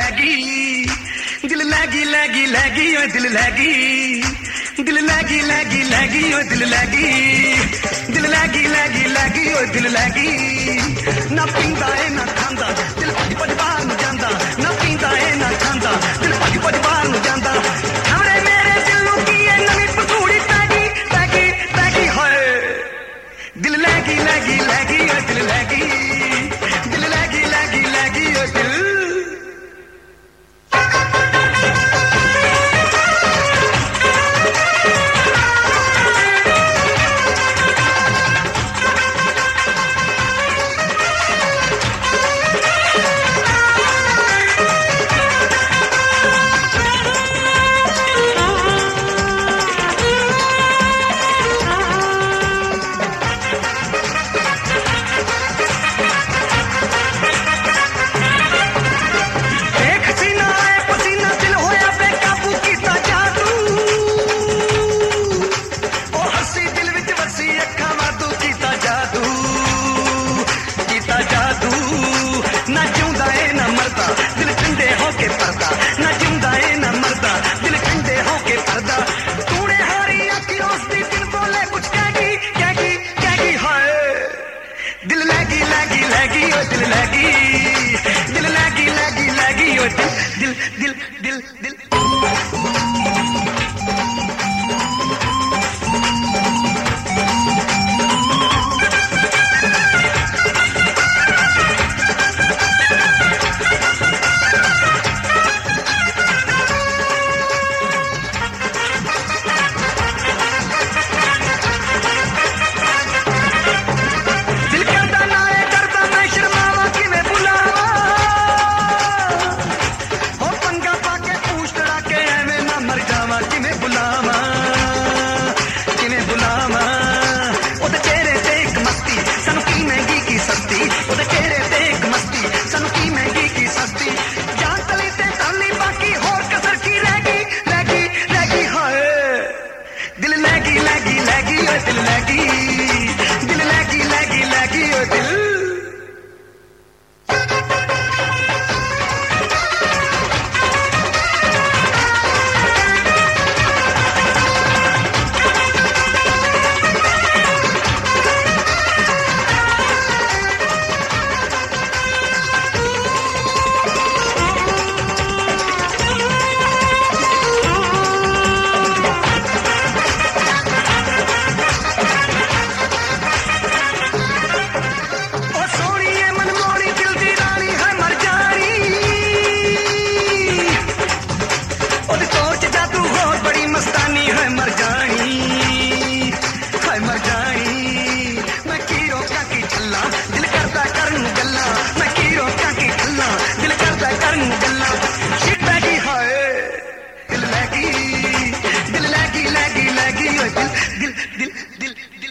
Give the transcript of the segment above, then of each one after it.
लैगी, दिल लैगी लैगी लैगी ओ दिल लैगी, दिल लैगी लैगी लैगी ओ दिल लैगी, दिल लैगी लैगी लैगी ओ दिल लैगी। ना पींदा है ना खांदा, दिल भज भज बाहर न जांदा, ना पींदा है ना खांदा, दिल भज भज बाहर न जांदा। हमरे मेरे दिल नूं की है नवीं पसूड़ी पैगी पैगी पैगी होए। दिल लैगी लैगी लैगी ओ दिल लैगी, दिल लैगी लैगी लैगी ओ दिल। दिल लैगी, दिल लैगी लैगी लैगी ओ दिल दिल दिल दिल दिल। दिल लैगी, दिल लैगी लैगी लैगी ओ दिल। दिल दिल दिल दिल।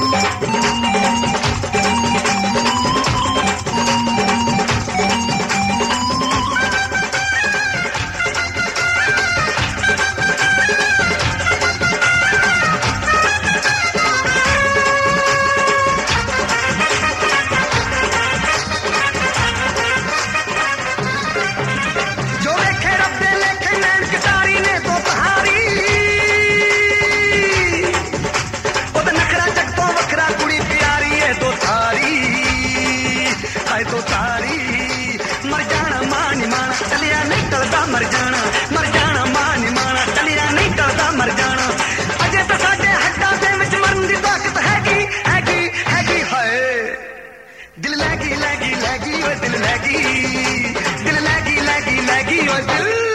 तो तारी मर जाना मान माना चलिया नहीं टलदा, मर जाना मान माना चलिया नहीं टलदा, मर जाना। अजे तो साडे हड्डां दे विच मरन दी ताकत हैगी हैगी हैगी हाय। दिल लैगी लैगी लैगी ओ दिल लैगी, दिल लैगी लैगी लैगी ओ दिल।